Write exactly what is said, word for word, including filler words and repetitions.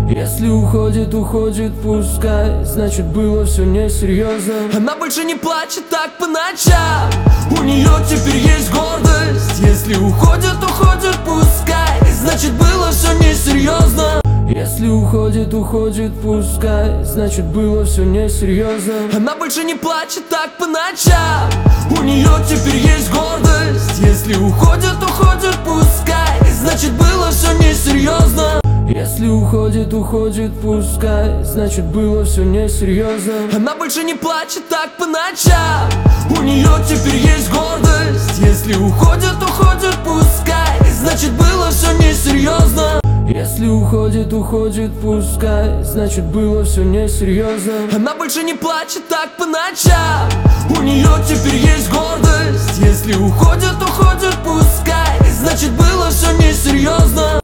Если уходит, уходит, пускай, значит было все несерьезно. Она больше не плачет так по ночам, у нее теперь есть гордость. Если уходит, уходит, пускай, значит было все несерьезно. Если уходит, уходит, пускай, значит было все несерьезно. Она больше не плачет так по ночам, у нее теперь есть гордость. Если уходит, уходит, пускай, значит было все несерьезно. Если уходит, уходит, пускай, значит было все несерьезно. Она больше не плачет так по ночам, у нее теперь есть гордость. Если уходит, уходит, пускай, значит было все несерьезно. Если уходит, уходит, пускай, значит было все несерьезно. Она больше не плачет так по ночам, у нее теперь есть гордость. Если уходит, уходит, пускай, значит было все несерьезно.